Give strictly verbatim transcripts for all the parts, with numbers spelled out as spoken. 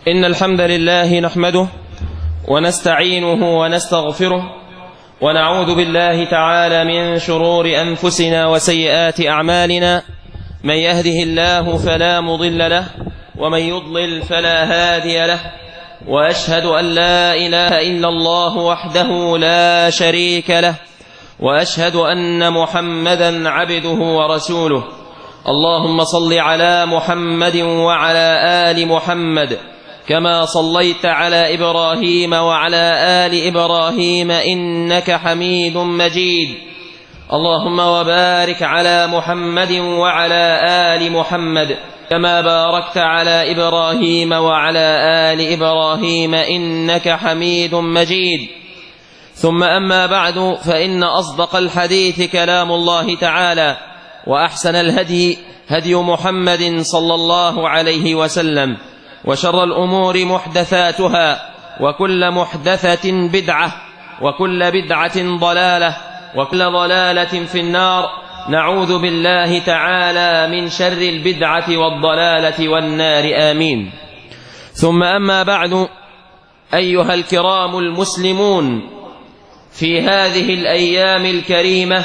إن الحمد لله نحمده ونستعينه ونستغفره ونعوذ بالله تعالى من شرور أنفسنا وسيئات أعمالنا. من يهده الله فلا مضل له ومن يضلل فلا هادي له، وأشهد أن لا إله إلا الله وحده لا شريك له، وأشهد أن محمدا عبده ورسوله. اللهم صل على محمد وعلى آل محمد كما صليت على إبراهيم وعلى آل إبراهيم إنك حميد مجيد. اللهم وبارك على محمد وعلى آل محمد كما باركت على إبراهيم وعلى آل إبراهيم إنك حميد مجيد. ثم أما بعد، فإن أصدق الحديث كلام الله تعالى، وأحسن الهدي هدي محمد صلى الله عليه وسلم، وشر الأمور محدثاتها، وكل محدثة بدعة، وكل بدعة ضلالة، وكل ضلالة في النار. نعوذ بالله تعالى من شر البدعة والضلالة والنار، آمين. ثم أما بعد، أيها الكرام المسلمون، في هذه الأيام الكريمة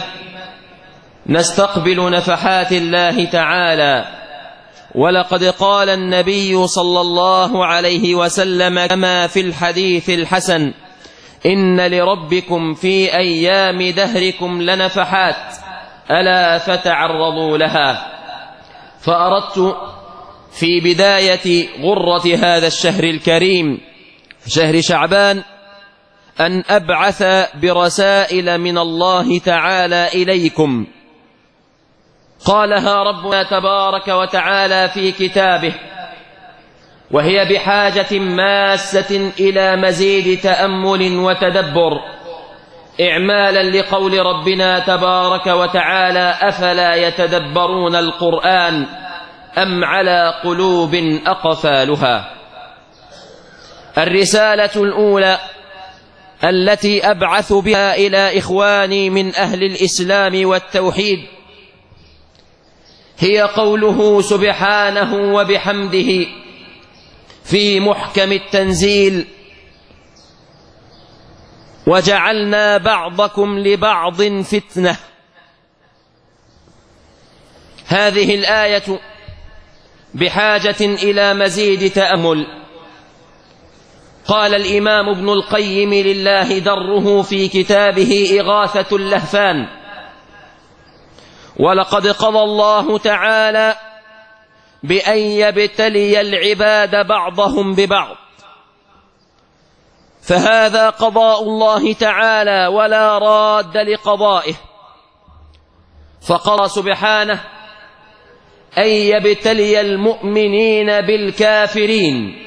نستقبل نفحات الله تعالى، ولقد قال النبي صلى الله عليه وسلم كما في الحديث الحسن: إن لربكم في أيام دهركم لنفحات ألا فتعرضوا لها. فأردت في بداية غرة هذا الشهر الكريم، شهر شعبان، أن أبعث برسائل من الله تعالى إليكم قالها ربنا تبارك وتعالى في كتابه، وهي بحاجة ماسة إلى مزيد تأمل وتدبر، إعمالا لقول ربنا تبارك وتعالى: أفلا يتدبرون القرآن أم على قلوب أقفالها. الرسالة الأولى التي أبعث بها إلى إخواني من أهل الإسلام والتوحيد هي قوله سبحانه وبحمده في محكم التنزيل: وجعلنا بعضكم لبعض فتنة. هذه الآية بحاجة إلى مزيد تأمل. قال الإمام ابن القيم لله دره في كتابه إغاثة اللهفان: ولقد قضى الله تعالى بأن يبتلي العباد بعضهم ببعض، فهذا قضاء الله تعالى ولا راد لقضائه. فقضى سبحانه أن يبتلي المؤمنين بالكافرين،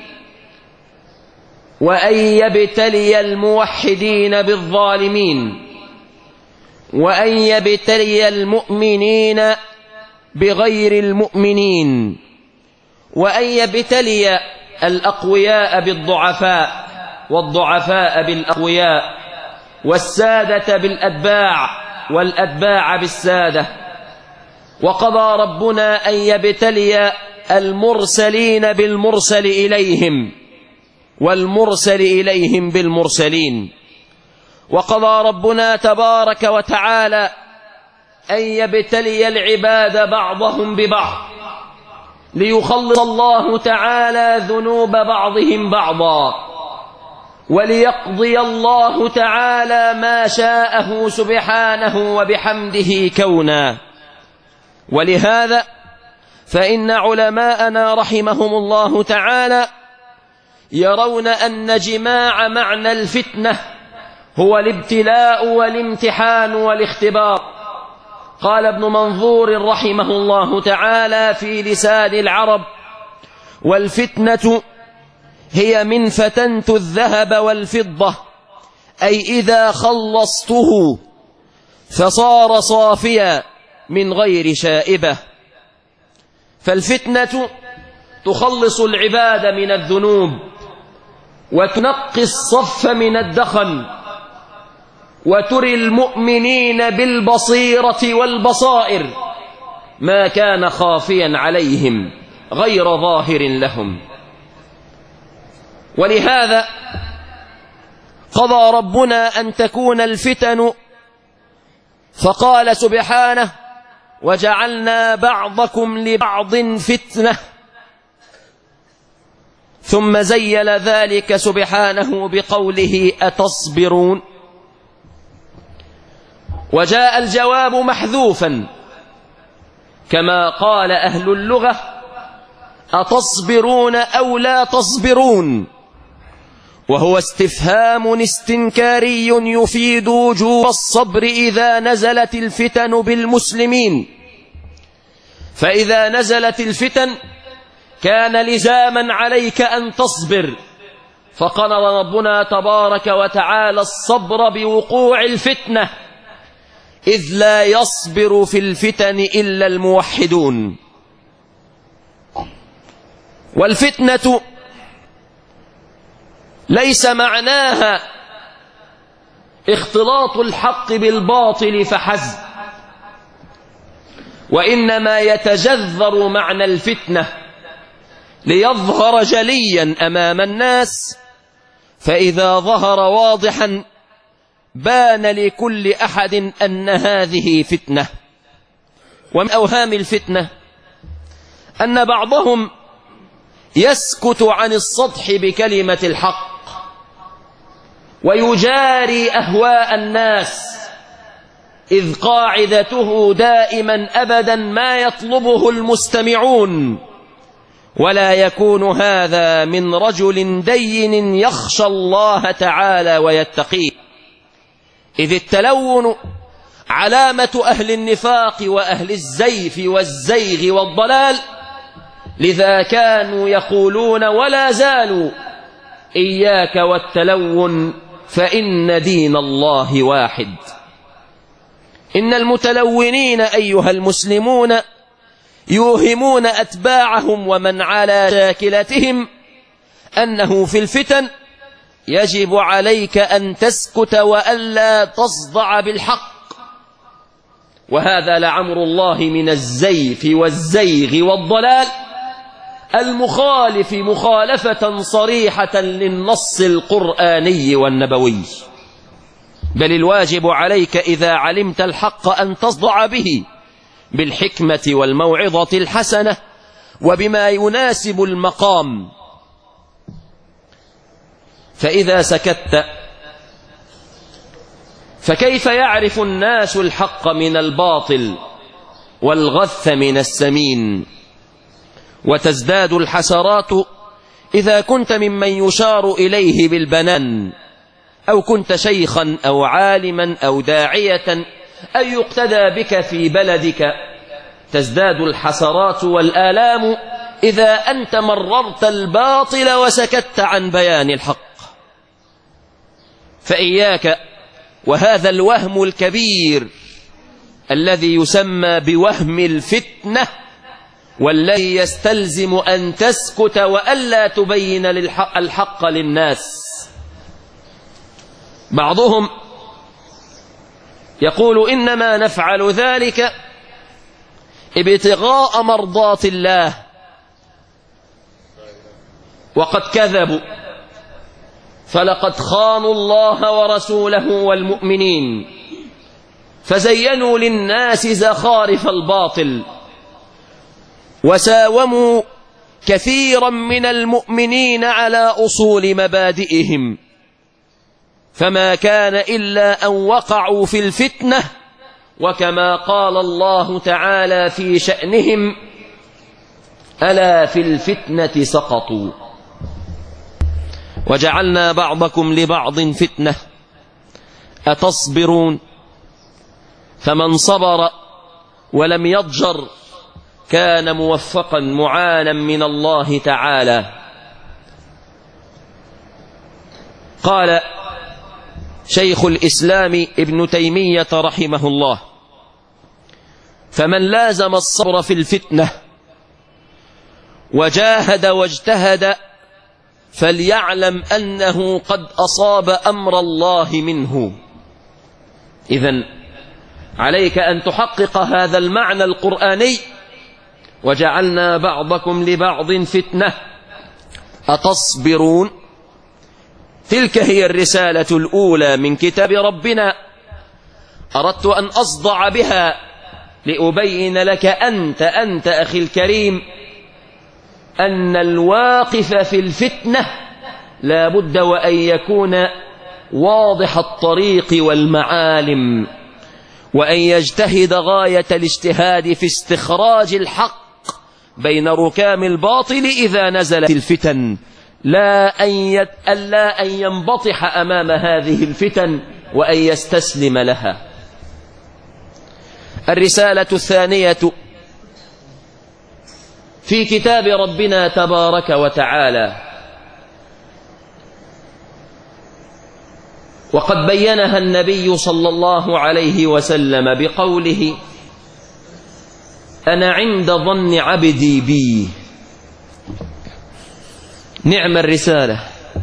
وأن يبتلي الموحدين بالظالمين، وأن يبتلي المؤمنين بغير المؤمنين، وأن يبتلي الأقوياء بالضعفاء، والضعفاء بالأقوياء، والسادة بالأتباع، والأتباع بالسادة. وقضى ربنا أن يبتلي المرسلين بالمرسل إليهم، والمرسل إليهم بالمرسلين. وقضى ربنا تبارك وتعالى أن يبتلي العباد بعضهم ببعض، ليخلص الله تعالى ذنوب بعضهم بعضا، وليقضي الله تعالى ما شاءه سبحانه وبحمده كونا. ولهذا فإن علماءنا رحمهم الله تعالى يرون أن جماع معنى الفتنة هو الابتلاء والامتحان والاختبار. قال ابن منظور رحمه الله تعالى في لسان العرب: والفتنة هي من فتنت الذهب والفضة، أي إذا خلصته فصار صافيا من غير شائبة. فالفتنة تخلص العباد من الذنوب، وتنقي الصف من الدخن، وتري المؤمنين بالبصيرة والبصائر ما كان خافيا عليهم غير ظاهر لهم. ولهذا قضى ربنا أن تكون الفتن، فقال سبحانه: وجعلنا بعضكم لبعض فتنة. ثم زيل ذلك سبحانه بقوله: أتصبرون؟ وجاء الجواب محذوفا كما قال أهل اللغة: أتصبرون أو لا تصبرون، وهو استفهام استنكاري يفيد وجوب الصبر إذا نزلت الفتن بالمسلمين. فإذا نزلت الفتن كان لزاما عليك أن تصبر، فقرر ربنا تبارك وتعالى الصبر بوقوع الفتنة، إذ لا يصبر في الفتن إلا الموحدون. والفتنة ليس معناها اختلاط الحق بالباطل فحسب، وإنما يتجذر معنى الفتنة ليظهر جليا أمام الناس، فإذا ظهر واضحا بان لكل أحد أن هذه فتنة. ومن أوهام الفتنة أن بعضهم يسكت عن السطح بكلمة الحق ويجاري أهواء الناس، إذ قاعدته دائما أبدا ما يطلبه المستمعون، ولا يكون هذا من رجل دين يخشى الله تعالى ويتقيه، إذ التلون علامة أهل النفاق وأهل الزيف والزيغ والضلال، لذا كانوا يقولون ولا زالوا: إياك والتلون فإن دين الله واحد. إن المتلونين أيها المسلمون يوهمون أتباعهم ومن على شاكلتهم أنه في الفتن يجب عليك أن تسكت وألا تصدع بالحق، وهذا لعمر الله من الزيف والزيغ والضلال المخالف مخالفة صريحة للنص القرآني والنبوي. بل الواجب عليك إذا علمت الحق أن تصدع به بالحكمة والموعظة الحسنة وبما يناسب المقام. فإذا سكت فكيف يعرف الناس الحق من الباطل والغث من السمين؟ وتزداد الحسرات إذا كنت ممن يشار إليه بالبنان، أو كنت شيخا أو عالما أو داعية أو يقتدى بك في بلدك. تزداد الحسرات والآلام إذا أنت مررت الباطل وسكت عن بيان الحق. فإياك وهذا الوهم الكبير الذي يسمى بوهم الفتنة، والذي يستلزم أن تسكت وألا تبين الحق, الحق للناس. بعضهم يقول: إنما نفعل ذلك ابتغاء مرضات الله، وقد كذبوا، فلقد خانوا الله ورسوله والمؤمنين، فزينوا للناس زخارف الباطل، وساوموا كثيرا من المؤمنين على أصول مبادئهم، فما كان إلا أن وقعوا في الفتنة، وكما قال الله تعالى في شأنهم: ألا في الفتنة سقطوا وجعلنا بعضكم لبعض فتنة أتصبرون؟ فمن صبر ولم يضجر كان موفقا معانا من الله تعالى. قال شيخ الإسلام ابن تيمية رحمه الله: فمن لازم الصبر في الفتنة وجاهد واجتهد فليعلم أنه قد أصاب أمر الله منه. إذن عليك أن تحقق هذا المعنى القرآني: وجعلنا بعضكم لبعض فتنة أتصبرون؟ تلك هي الرسالة الأولى من كتاب ربنا، أردت أن أصدع بها لأبين لك أنت أنت أخي الكريم أن الواقف في الفتنة لا بد وأن يكون واضح الطريق والمعالم، وأن يجتهد غاية الاجتهاد في استخراج الحق بين ركام الباطل إذا نزلت الفتن، لا أن, يت... لا أن ينبطح أمام هذه الفتن وأن يستسلم لها. الرسالة الثانية في كتاب ربنا تبارك وتعالى، وقد بينها النبي صلى الله عليه وسلم بقوله: أنا عند ظن عبدي بي. نعم الرسالة.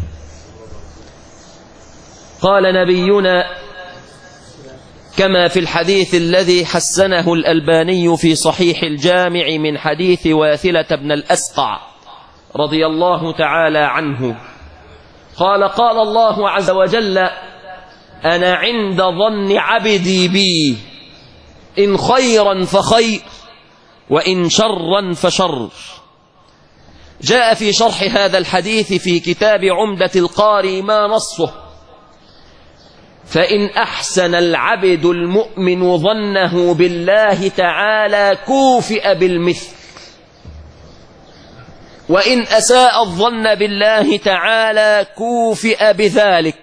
قال نبينا كما في الحديث الذي حسنه الألباني في صحيح الجامع من حديث واثلة بن الأسقع رضي الله تعالى عنه، قال: قال الله عز وجل: أنا عند ظن عبدي بي، إن خيرا فخير وإن شرا فشر. جاء في شرح هذا الحديث في كتاب عمدة القاري ما نصه: فإن أحسن العبد المؤمن ظنه بالله تعالى كوفئ بالمثل، وإن أساء الظن بالله تعالى كوفئ بذلك.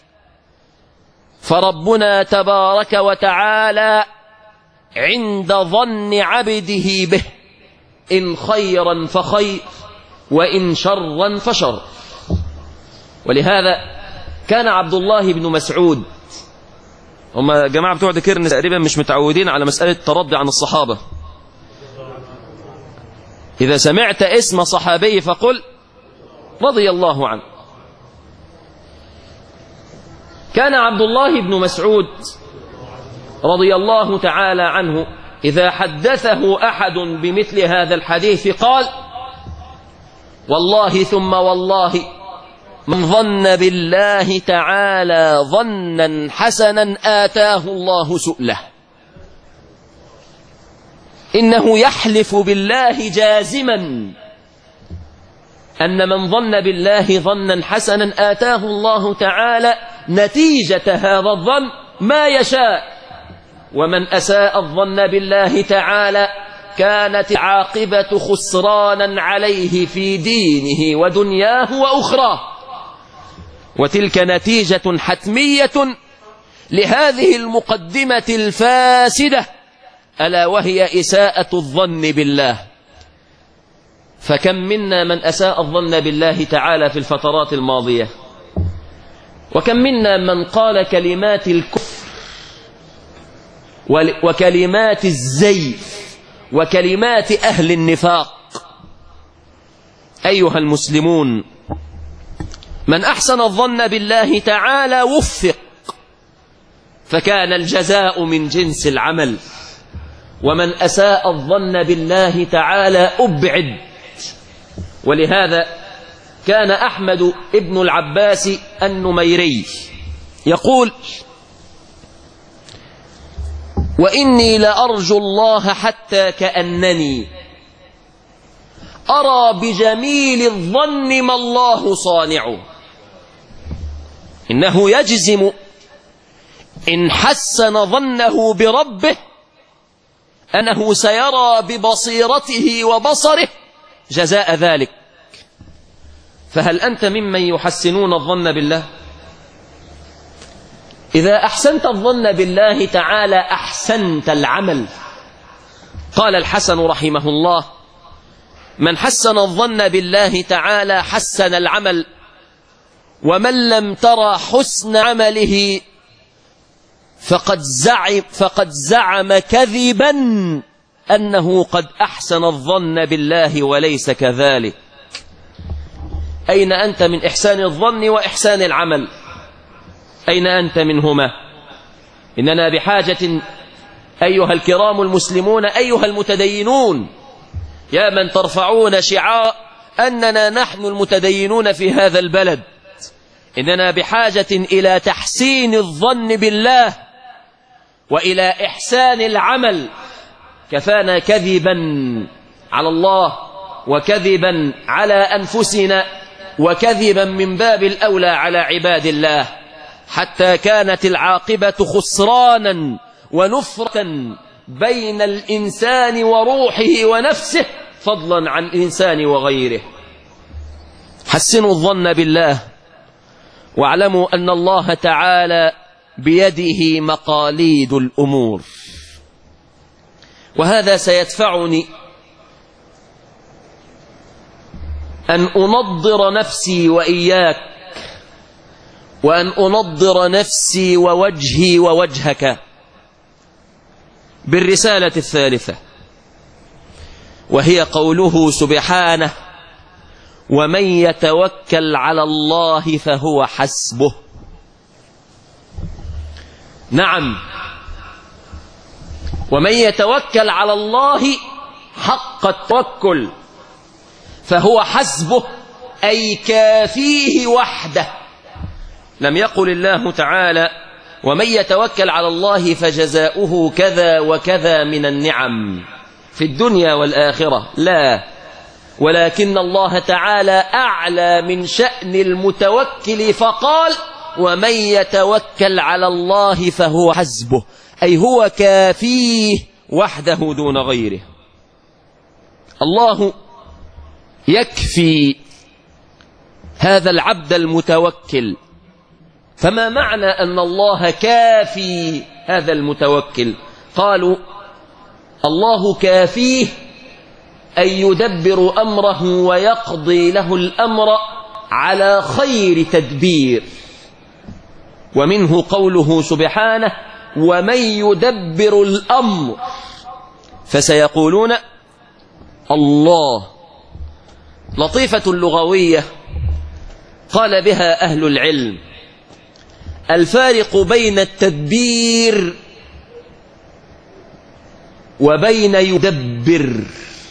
فربنا تبارك وتعالى عند ظن عبده به، إن خيرا فخير وإن شرا فشر. ولهذا كان عبد الله بن مسعود، هم جماعة بتوع ذكرنا تقريبا مش متعودين على مسألة الترضي عن الصحابة، إذا سمعت اسم صحابي فقل رضي الله عنه. كان عبد الله بن مسعود رضي الله تعالى عنه إذا حدثه أحد بمثل هذا الحديث قال: والله ثم والله من ظن بالله تعالى ظنا حسنا آتاه الله سؤله. إنه يحلف بالله جازما أن من ظن بالله ظنا حسنا آتاه الله تعالى نتيجة هذا الظن ما يشاء، ومن أساء الظن بالله تعالى كانت عاقبة خسرانا عليه في دينه ودنياه وأخراه. وتلك نتيجة حتمية لهذه المقدمة الفاسدة، ألا وهي إساءة الظن بالله. فكم منا من أساء الظن بالله تعالى في الفترات الماضية، وكم منا من قال كلمات الكفر وكلمات الزيف وكلمات أهل النفاق. أيها المسلمون، من أحسن الظن بالله تعالى وفق، فكان الجزاء من جنس العمل، ومن أساء الظن بالله تعالى أبعد. ولهذا كان أحمد ابن العباس النميري يقول: وإني لأرجو الله حتى كأنني أرى بجميل الظن ما الله صانعه. إنه يجزم إن حسن ظنه بربه أنه سيرى ببصيرته وبصره جزاء ذلك. فهل أنت ممن يحسنون الظن بالله؟ إذا أحسنت الظن بالله تعالى أحسنت العمل. قال الحسن رحمه الله: من حسن الظن بالله تعالى حسن العمل، ومن لم ترى حسن عمله فقد زعم, فقد زعم كذبا أنه قد أحسن الظن بالله وليس كذلك. أين أنت من إحسان الظن وإحسان العمل؟ أين أنت منهما؟ إننا بحاجة أيها الكرام المسلمون، أيها المتدينون، يا من ترفعون شعار أننا نحن المتدينون في هذا البلد، إننا بحاجة إلى تحسين الظن بالله وإلى إحسان العمل. كفانا كذبا على الله وكذبا على أنفسنا وكذبا من باب الأولى على عباد الله، حتى كانت العاقبة خسرانا ونفرة بين الإنسان وروحه ونفسه، فضلا عن الإنسان وغيره. حسنوا الظن بالله واعلموا أن الله تعالى بيده مقاليد الأمور. وهذا سيدفعني أن أنضر نفسي وإياك، وأن أنضر نفسي ووجهي ووجهك بالرسالة الثالثة، وهي قوله سبحانه: ومن يتوكل على الله فهو حسبه. نعم، ومن يتوكل على الله حق التوكل فهو حسبه، أي كافيه وحده. لم يقل الله تعالى: ومن يتوكل على الله فجزاؤه كذا وكذا من النعم في الدنيا والآخرة، لا، ولكن الله تعالى أعلى من شأن المتوكل فقال: ومن يتوكل على الله فهو حسبه، أي هو كافيه وحده دون غيره. الله يكفي هذا العبد المتوكل. فما معنى أن الله كافي هذا المتوكل؟ قالوا: الله كافيه أن يدبر أمره ويقضي له الأمر على خير تدبير. ومنه قوله سبحانه: ومن يدبر الأمر، فسيقولون الله. لطيفة لغوية قال بها أهل العلم: الفارق بين التدبير وبين يدبر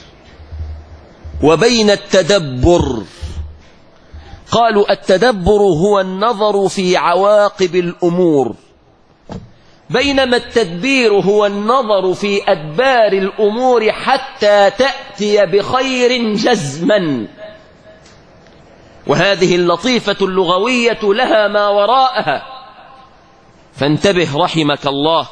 وبين التدبر. قالوا: التدبر هو النظر في عواقب الأمور، بينما التدبير هو النظر في أدبار الأمور حتى تأتي بخير جزما. وهذه اللطيفة اللغوية لها ما وراءها، فانتبه رحمك الله.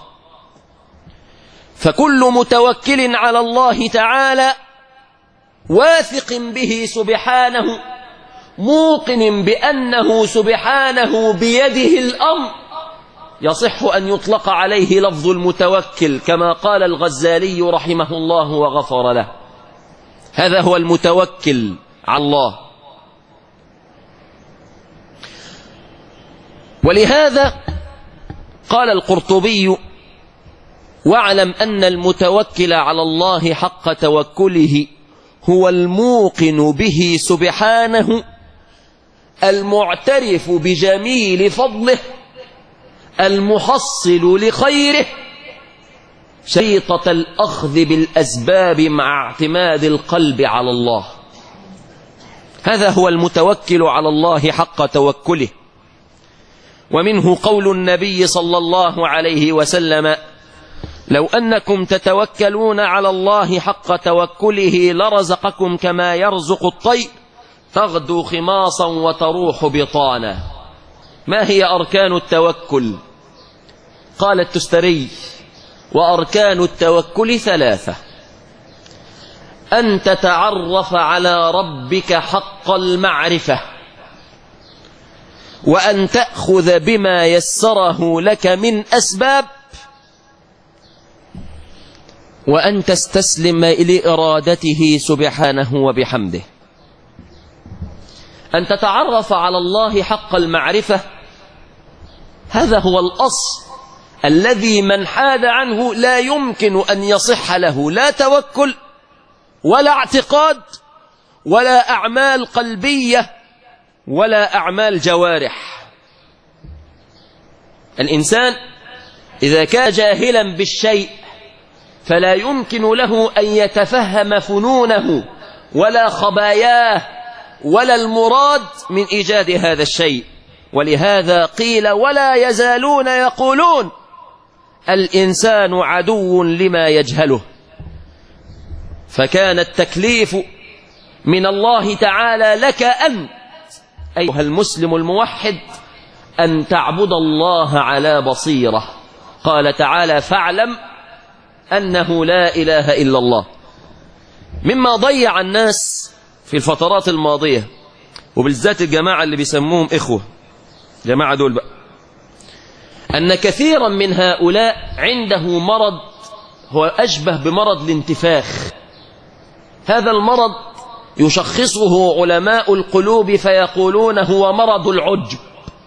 فكل متوكل على الله تعالى واثق به سبحانه، موقن بأنه سبحانه بيده الأمر، يصح أن يطلق عليه لفظ المتوكل، كما قال الغزالي رحمه الله وغفر له. هذا هو المتوكل على الله. ولهذا قال القرطبي: واعلم أن المتوكل على الله حق توكله هو الموقن به سبحانه، المعترف بجميل فضله، المحصل لخيره، شريطة الأخذ بالأسباب مع اعتماد القلب على الله. هذا هو المتوكل على الله حق توكله. ومنه قول النبي صلى الله عليه وسلم: لو أنكم تتوكلون على الله حق توكله لرزقكم كما يرزق الطير تغدو خماصا وتروح بطانا. ما هي أركان التوكل؟ قال التستري: وأركان التوكل ثلاثة: أن تتعرف على ربك حق المعرفة، وأن تأخذ بما يسره لك من أسباب، وأن تستسلم لإرادته سبحانه وبحمده. أن تتعرف على الله حق المعرفة، هذا هو الأصل الذي من حاد عنه لا يمكن أن يصح له لا توكل ولا اعتقاد ولا أعمال قلبية ولا أعمال جوارح. الإنسان إذا كان جاهلا بالشيء فلا يمكن له أن يتفهم فنونه ولا خباياه ولا المراد من إيجاد هذا الشيء. ولهذا قيل ولا يزالون يقولون الإنسان عدو لما يجهله. فكان التكليف من الله تعالى لك أنت أيها المسلم الموحد أن تعبد الله على بصيرة. قال تعالى فاعلم أنه لا إله إلا الله. مما ضيع الناس في الفترات الماضية وبالذات الجماعة اللي بيسموهم إخوة، جماعة دول بقى، أن كثيرا من هؤلاء عنده مرض هو أشبه بمرض الانتفاخ. هذا المرض يشخصه علماء القلوب فيقولون هو مرض العجب.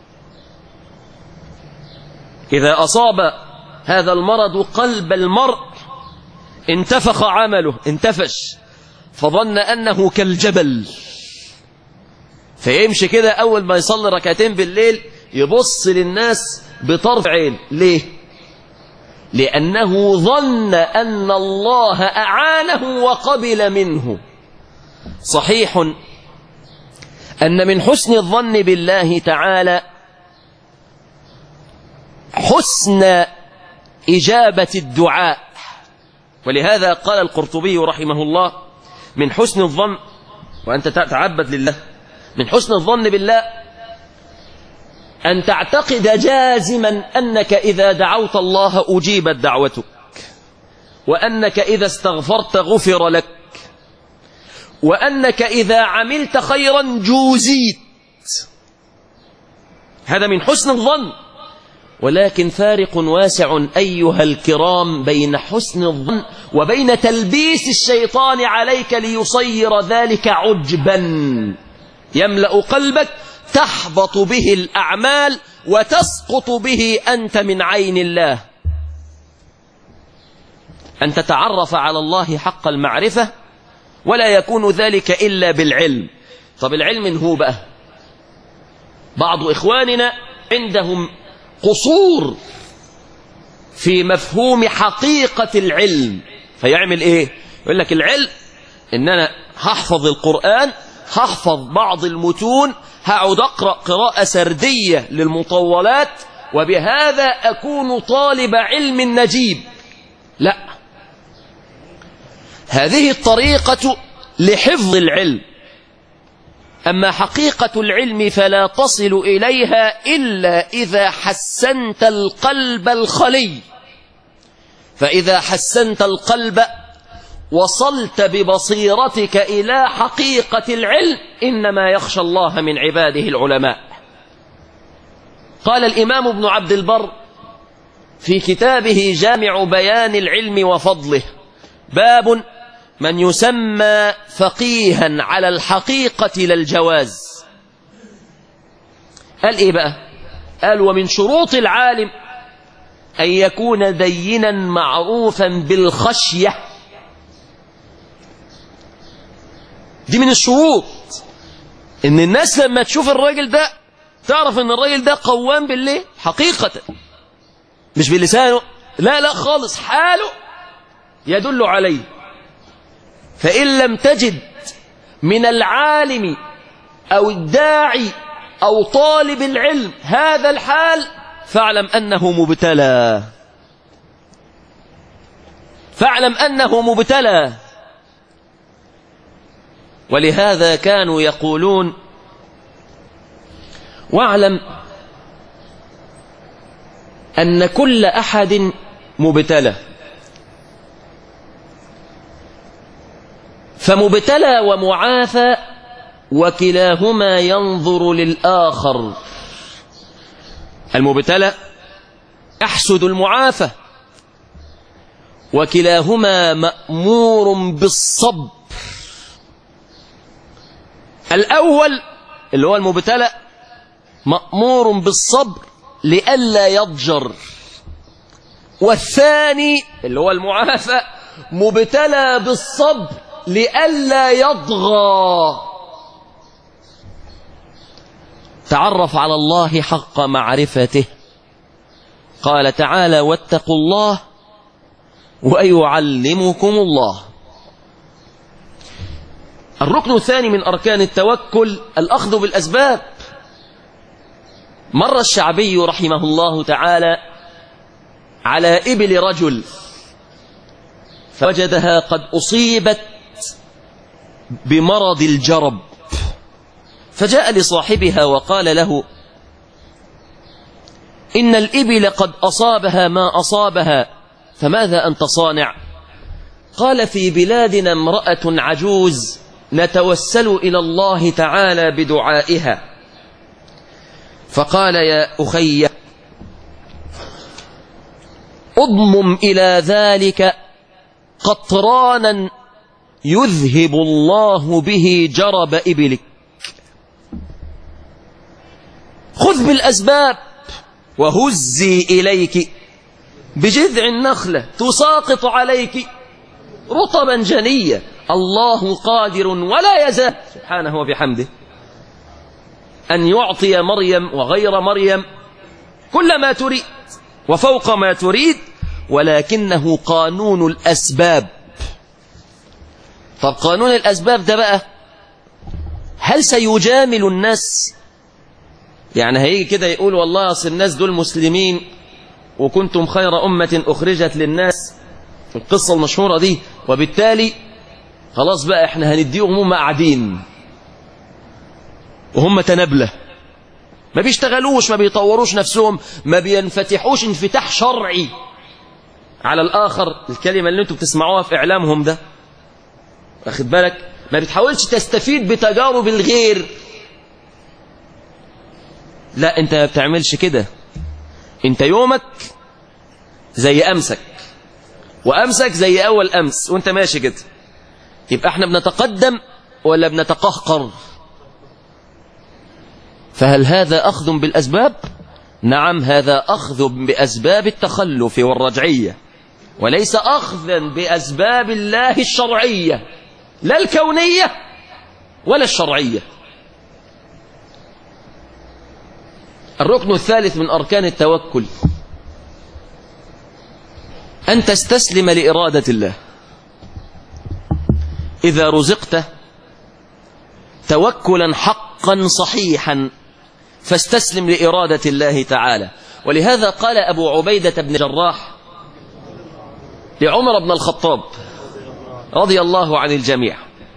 إذا أصاب هذا المرض قلب المرء انتفخ عمله، انتفش، فظن أنه كالجبل، فيمشي كده أول ما يصلي ركعتين بالليل يبص للناس بطرف عين. ليه؟ لأنه ظن أن الله أعانه وقبل منه. صحيح أن من حسن الظن بالله تعالى حسن إجابة الدعاء، ولهذا قال القرطبي رحمه الله من حسن الظن، وأنت تعبد لله، من حسن الظن بالله أن تعتقد جازما أنك إذا دعوت الله أجيبت دعوتك، وأنك إذا استغفرت غفر لك، وأنك إذا عملت خيرا جوزيت. هذا من حسن الظن. ولكن فارق واسع أيها الكرام بين حسن الظن وبين تلبيس الشيطان عليك ليصير ذلك عجبا يملأ قلبك تحبط به الأعمال وتسقط به أنت من عين الله. أن تتعرف على الله حق المعرفة، ولا يكون ذلك إلا بالعلم. طب العلم هو بقى بعض إخواننا عندهم قصور في مفهوم حقيقة العلم، فيعمل إيه؟ يقول لك العلم إن أنا هحفظ القرآن، هحفظ بعض المتون، هقعد أقرأ قراءة سردية للمطولات، وبهذا أكون طالب علم نجيب. لا، هذه الطريقة لحفظ العلم، أما حقيقة العلم فلا تصل إليها إلا إذا حسنت القلب الخلي. فإذا حسنت القلب وصلت ببصيرتك إلى حقيقة العلم. إنما يخشى الله من عباده العلماء. قال الإمام ابن عبد البر في كتابه جامع بيان العلم وفضله باب من يسمى فقيها على الحقيقة لا الجواز. قال إيه بقى؟ قال ومن شروط العالم أن يكون دينا معروفا بالخشية. دي من الشروط، إن الناس لما تشوف الراجل ده تعرف إن الراجل ده قوام بالله حقيقة، مش بلسانه، لا لا خالص، حاله يدل عليه. فإن لم تجد من العالم أو الداعي أو طالب العلم هذا الحال فاعلم أنه مبتلى، فاعلم أنه مبتلى. ولهذا كانوا يقولون واعلم أن كل أحد مبتلى، فمبتلى ومعافى وكلاهما ينظر للآخر. المبتلى يحسد المعافى، وكلاهما مأمور بالصبر. الأول اللي هو المبتلى مأمور بالصبر لئلا يضجر، والثاني اللي هو المعافى مبتلى بالصبر لئلا يطغى. تعرف على الله حق معرفته. قال تعالى واتقوا الله ويعلمكم الله. الركن الثاني من أركان التوكل الأخذ بالأسباب. مر الشعبي رحمه الله تعالى على إبل رجل فوجدها قد أصيبت بمرض الجرب، فجاء لصاحبها وقال له: إن الإبل قد أصابها ما أصابها، فماذا أنت صانع؟ قال: في بلادنا امرأة عجوز نتوسل إلى الله تعالى بدعائها. فقال: يا أخي، أضمم إلى ذلك قطرانا يذهب الله به جرب إبلك. خذ بالأسباب وهزي إليك بجذع النخلة تساقط عليك رطبا جنيا، الله قادر ولا يزال سبحانه وبحمده أن يعطي مريم وغير مريم كل ما تريد وفوق ما تريد، ولكنه قانون الأسباب. طب قانون الأسباب ده بقى هل سيجامل الناس؟ يعني هيجي كده يقول والله أصل الناس دول مسلمين وكنتم خير أمة أخرجت للناس، القصة المشهورة دي، وبالتالي خلاص بقى احنا هنديهم هم قاعدين وهم تنبلة، ما بيشتغلوش، ما بيطوروش نفسهم، ما بينفتحوش انفتاح شرعي على الآخر، الكلمة اللي انتم بتسمعوها في إعلامهم ده، واخد بالك، ما بتحاولش تستفيد بتجارب الغير. لا، انت ما بتعملش كده، انت يومك زي أمسك وأمسك زي أول أمس وانت ماشي كده. يبقى احنا بنتقدم ولا بنتقهقر؟ فهل هذا أخذ بالأسباب؟ نعم، هذا أخذ بأسباب التخلف والرجعية، وليس أخذا بأسباب الله الشرعية، لا الكونية ولا الشرعية. الركن الثالث من أركان التوكل أن تستسلم لإرادة الله. إذا رزقت توكلا حقا صحيحا فاستسلم لإرادة الله تعالى. ولهذا قال أبو عبيدة بن جراح لعمر بن الخطاب رضي الله عن الجميع،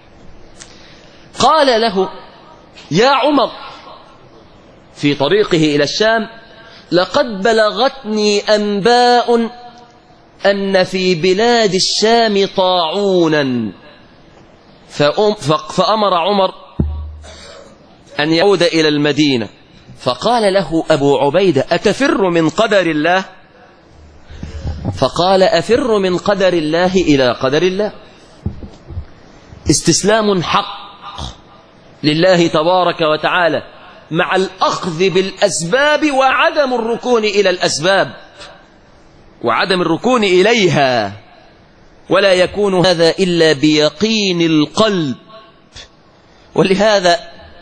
قال له: يا عمر، في طريقه إلى الشام: لقد بلغتني أنباء أن في بلاد الشام طاعونا. فأمر عمر أن يعود إلى المدينة، فقال له أبو عبيدة: أتفر من قدر الله؟ فقال: أفر من قدر الله إلى قدر الله. استسلام حق لله تبارك وتعالى مع الأخذ بالأسباب وعدم الركون إلى الأسباب وعدم الركون إليها، ولا يكون هذا إلا بيقين القلب. ولهذا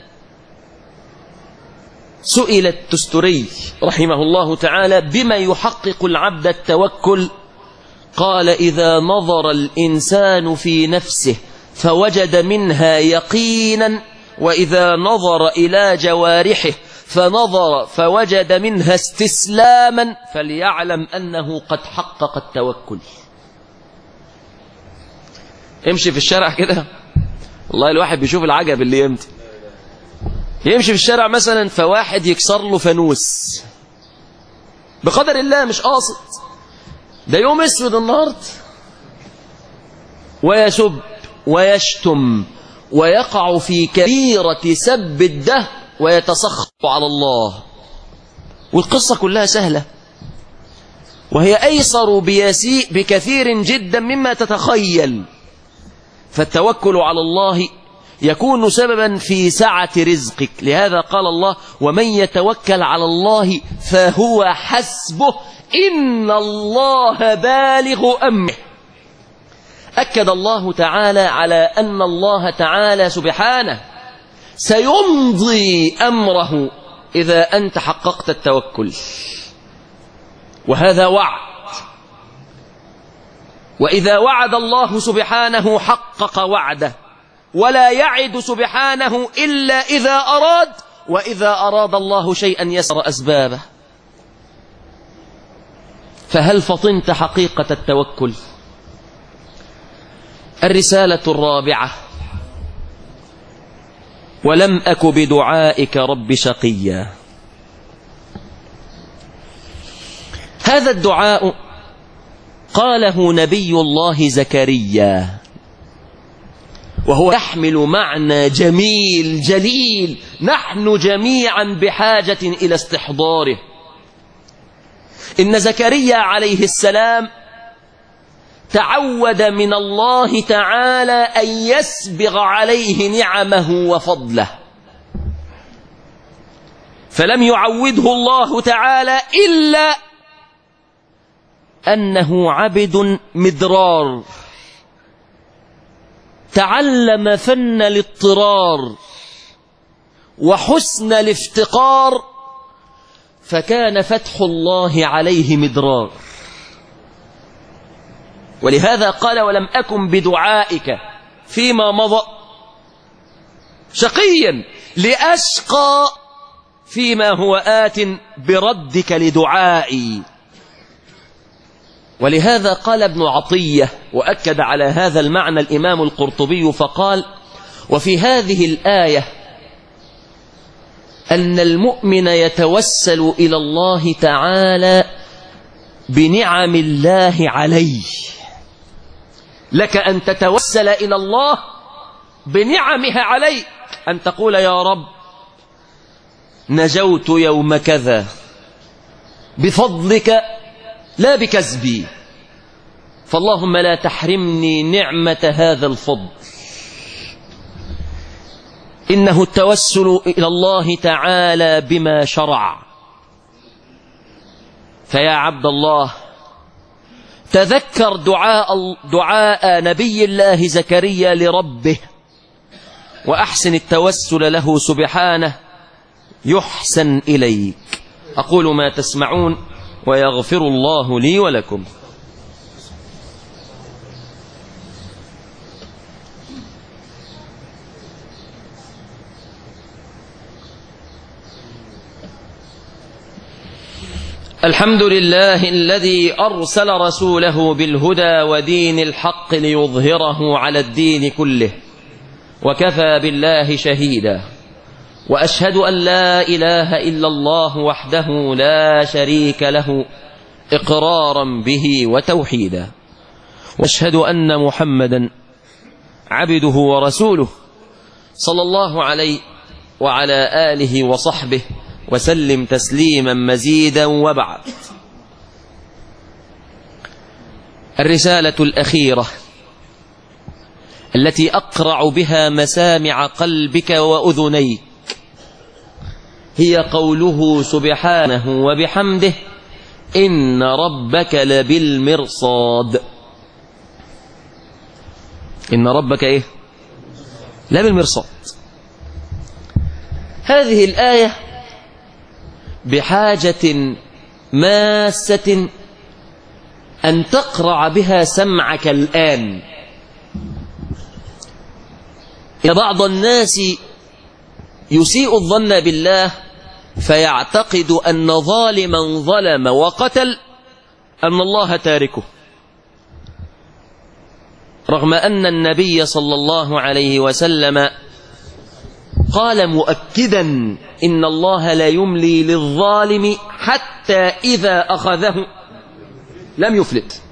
سئل التستري رحمه الله تعالى بما يحقق العبد التوكل، قال: إذا نظر الإنسان في نفسه فوجد منها يقينا، وإذا نظر إلى جوارحه فنظر فوجد منها استسلاما، فليعلم أنه قد حقق التوكل. امشي في الشارع كده، والله الواحد بيشوف العجب اللي يمتي. يمشي في الشارع مثلا فواحد يكسر له فانوس بقدر الله، مش قاصد، ده يوم اسود النهارده، ويسب ويشتم ويقع في كبيرة سب الدهر ويتسخط على الله. والقصة كلها سهلة، وهي أيسر بيسيء بكثير جدا مما تتخيل. فالتوكل على الله يكون سببا في سعة رزقك. لهذا قال الله: ومن يتوكل على الله فهو حسبه إن الله بالغ أمره. أكد الله تعالى على أن الله تعالى سبحانه سيمضي أمره إذا أنت حققت التوكل، وهذا وعد. وإذا وعد الله سبحانه حقق وعده، ولا يعد سبحانه إلا إذا أراد، وإذا أراد الله شيئا يسر أسبابه. فهل فطنت حقيقة التوكل؟ الرسالة الرابعة: ولم أك بدعائك رب شقيا. هذا الدعاء قاله نبي الله زكريا، وهو يحمل معنى جميل جليل نحن جميعا بحاجة إلى استحضاره. إن زكريا عليه السلام تعود من الله تعالى أن يسبغ عليه نعمه وفضله، فلم يعوده الله تعالى إلا أنه عبد مدرار تعلم فن الاضطرار وحسن الافتقار، فكان فتح الله عليه مدرار. ولهذا قال: ولم أكن بدعائك فيما مضى شقيا، لأشقى فيما هو آت بردك لدعائي. ولهذا قال ابن عطية، وأكد على هذا المعنى الإمام القرطبي فقال: وفي هذه الآية أن المؤمن يتوسل إلى الله تعالى بنعم الله عليه. لك أن تتوسل إلى الله بنعمها عليك، أن تقول: يا رب نجوت يوم كذا بفضلك لا بكسبي، فاللهم لا تحرمني نعمة هذا الفضل. إنه التوسل إلى الله تعالى بما شرع. فيا عبد الله، تذكر دعاء, دعاء نبي الله زكريا لربه، وأحسن التوسل له سبحانه يحسن إليك. أقول ما تسمعون، ويغفر الله لي ولكم. الحمد لله الذي أرسل رسوله بالهدى ودين الحق ليظهره على الدين كله، وكفى بالله شهيدا. وأشهد أن لا إله إلا الله وحده لا شريك له إقرارا به وتوحيدا. وأشهد أن محمدا عبده ورسوله صلى الله عليه وعلى آله وصحبه وسلم تسليما مزيدا. وبعد، الرسالة الأخيرة التي أقرع بها مسامع قلبك وأذنيك هي قوله سبحانه وبحمده: إن ربك لبالمرصاد. إن ربك إيه؟ لبالمرصاد. هذه الآية بحاجة ماسة أن تقرع بها سمعك الآن. إن بعض الناس يسيء الظن بالله فيعتقد أن ظالما ظلم وقتل أن الله تاركه، رغم أن النبي صلى الله عليه وسلم قال مؤكدا: إن الله لا يملي للظالم حتى إذا أخذه لم يفلت.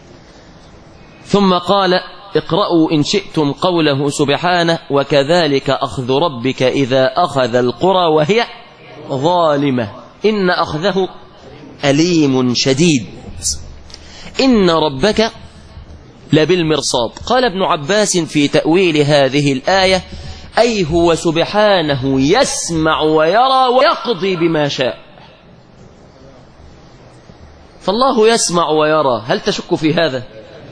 ثم قال: اقرأوا إن شئتم قوله سبحانه: وكذلك أخذ ربك إذا أخذ القرى وهي ظالمة إن أخذه أليم شديد. إن ربك لبالمرصاد. قال ابن عباس في تأويل هذه الآية: أي هو سبحانه يسمع ويرى ويقضي بما شاء. فالله يسمع ويرى. هل تشك في هذا؟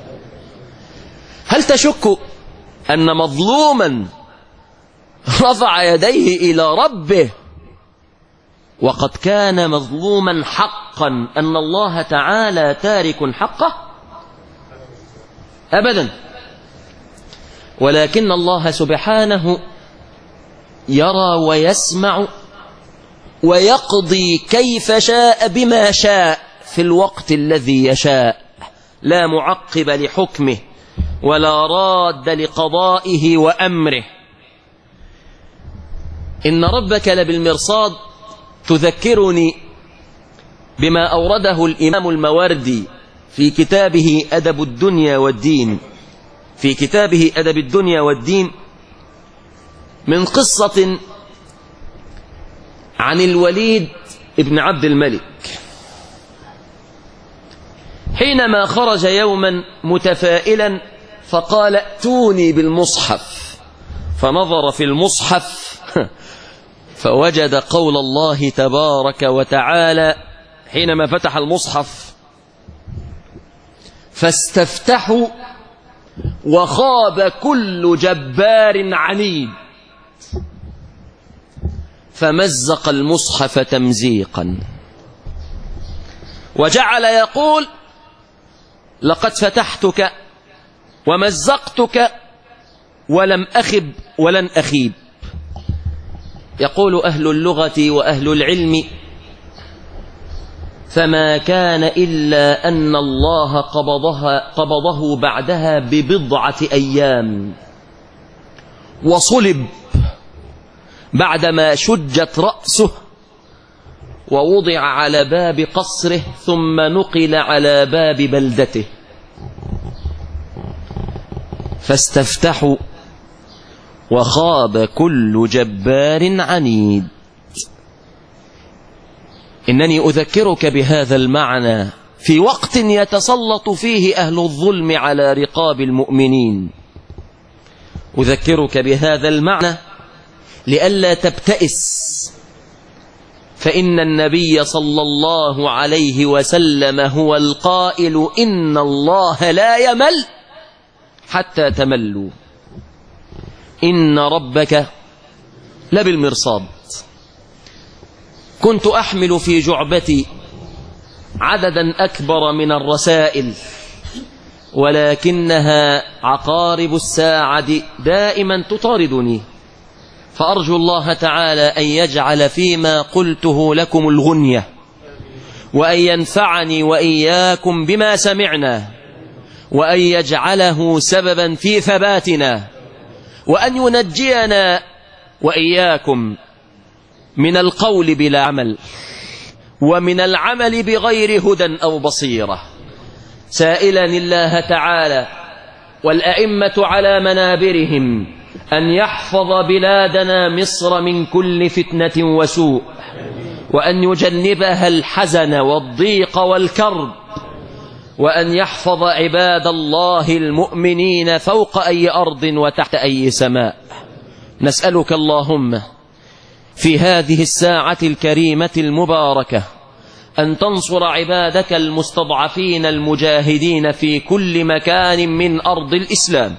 هل تشك أن مظلوما رفع يديه إلى ربه وقد كان مظلوما حقا أن الله تعالى تارك حقه؟ أبدا. ولكن الله سبحانه يرى ويسمع ويقضي كيف شاء بما شاء في الوقت الذي يشاء، لا معقب لحكمه ولا راد لقضائه وأمره. إن ربك لبالمرصاد تذكرني بما أورده الإمام الماوردي في كتابه أدب الدنيا والدين في كتابه أدب الدنيا والدين من قصة عن الوليد ابن عبد الملك حينما خرج يوما متفائلا فقال ائتوني بالمصحف، فنظر في المصحف فوجد قول الله تبارك وتعالى حينما فتح المصحف: فاستفتحوا وخاب كل جبار عنيد، فمزق المصحف تمزيقا وجعل يقول: لقد فتحتك ومزقتك ولم أخب ولن أخيب. يقول أهل اللغة وأهل العلم: فما كان إلا أن الله قبضها قبضه بعدها ببضعة أيام، وصلب بعدما شجت رأسه ووضع على باب قصره ثم نقل على باب بلدته. فاستفتحوا وخاب كل جبار عنيد. إنني أذكرك بهذا المعنى في وقت يتسلط فيه أهل الظلم على رقاب المؤمنين. أذكرك بهذا المعنى لئلا تبتئس، فإن النبي صلى الله عليه وسلم هو القائل: إن الله لا يمل حتى تملوا، إن ربك لبالمرصاد. كنت أحمل في جعبتي عددا أكبر من الرسائل، ولكنها عقارب الساعة دائما تطاردني، فأرجو الله تعالى أن يجعل فيما قلته لكم الغنية، وأن ينفعني وإياكم بما سمعنا، وأن يجعله سببا في ثباتنا، وأن ينجينا وإياكم من القول بلا عمل، ومن العمل بغير هدى أو بصيرة، سائلا الله تعالى والأئمة على منابرهم أن يحفظ بلادنا مصر من كل فتنة وسوء، وأن يجنبها الحزن والضيق والكرب، وأن يحفظ عباد الله المؤمنين فوق أي أرض وتحت أي سماء. نسألك اللهم في هذه الساعة الكريمة المباركة أن تنصر عبادك المستضعفين المجاهدين في كل مكان من أرض الإسلام.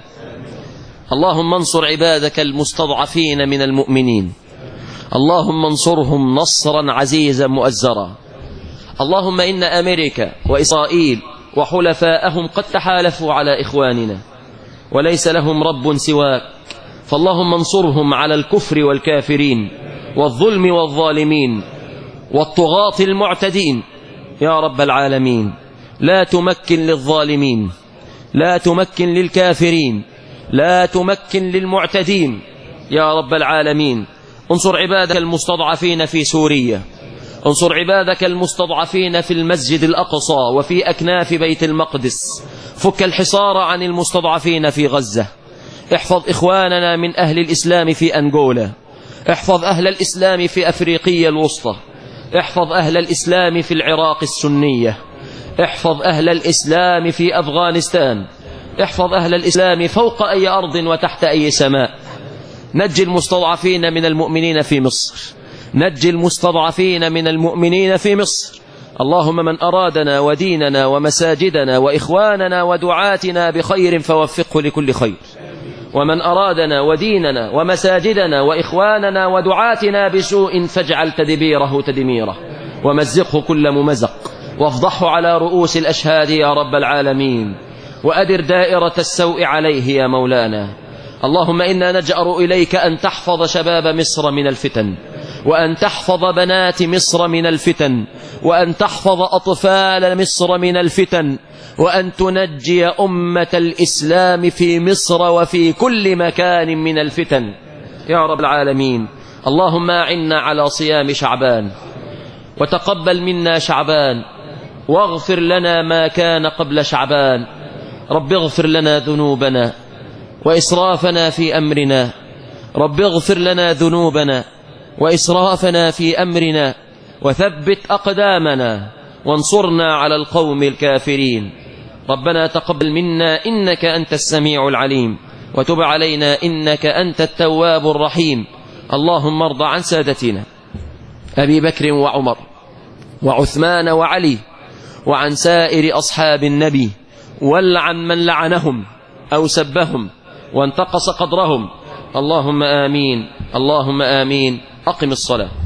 اللهم انصر عبادك المستضعفين من المؤمنين، اللهم انصرهم نصرا عزيزا مؤزرا. اللهم إن أمريكا وإسرائيل وحلفاءهم قد تحالفوا على إخواننا وليس لهم رب سواك، فاللهم انصرهم على الكفر والكافرين والظلم والظالمين والطغاة المعتدين يا رب العالمين. لا تمكن للظالمين، لا تمكن للكافرين، لا تمكن للمعتدين يا رب العالمين. انصر عبادك المستضعفين في سوريا، انصر عبادك المستضعفين في المسجد الأقصى وفي أكناف بيت المقدس، فك الحصار عن المستضعفين في غزة، احفظ إخواننا من أهل الإسلام في أنغولا، احفظ أهل الإسلام في أفريقيا الوسطى، احفظ أهل الإسلام في العراق السنية، احفظ أهل الإسلام في أفغانستان، احفظ أهل الإسلام فوق أي أرض وتحت أي سماء. نجي المستضعفين من المؤمنين في مصر، نجي المستضعفين من المؤمنين في مصر. اللهم من أرادنا وديننا ومساجدنا وإخواننا ودعاتنا بخير فوفقه لكل خير، ومن أرادنا وديننا ومساجدنا وإخواننا ودعاتنا بسوء فاجعل تدبيره تدميره، ومزقه كل ممزق، وافضحه على رؤوس الأشهاد يا رب العالمين، وأدر دائرة السوء عليه يا مولانا. اللهم إنا نجأر إليك أن تحفظ شباب مصر من الفتن، وأن تحفظ بنات مصر من الفتن، وأن تحفظ أطفال مصر من الفتن، وأن تنجي أمة الإسلام في مصر وفي كل مكان من الفتن يا رب العالمين. اللهم أعنا على صيام شعبان، وتقبل منا شعبان، واغفر لنا ما كان قبل شعبان. رب اغفر لنا ذنوبنا وإسرافنا في أمرنا، رب اغفر لنا ذنوبنا وإسرافنا في أمرنا، وثبت أقدامنا وانصرنا على القوم الكافرين. ربنا تقبل منا إنك أنت السميع العليم، وتب علينا إنك أنت التواب الرحيم. اللهم ارض عن سادتنا أبي بكر وعمر وعثمان وعلي، وعن سائر أصحاب النبي، والعن من لعنهم أو سبهم وانتقص قدرهم. اللهم آمين، اللهم آمين. أقم الصلاة.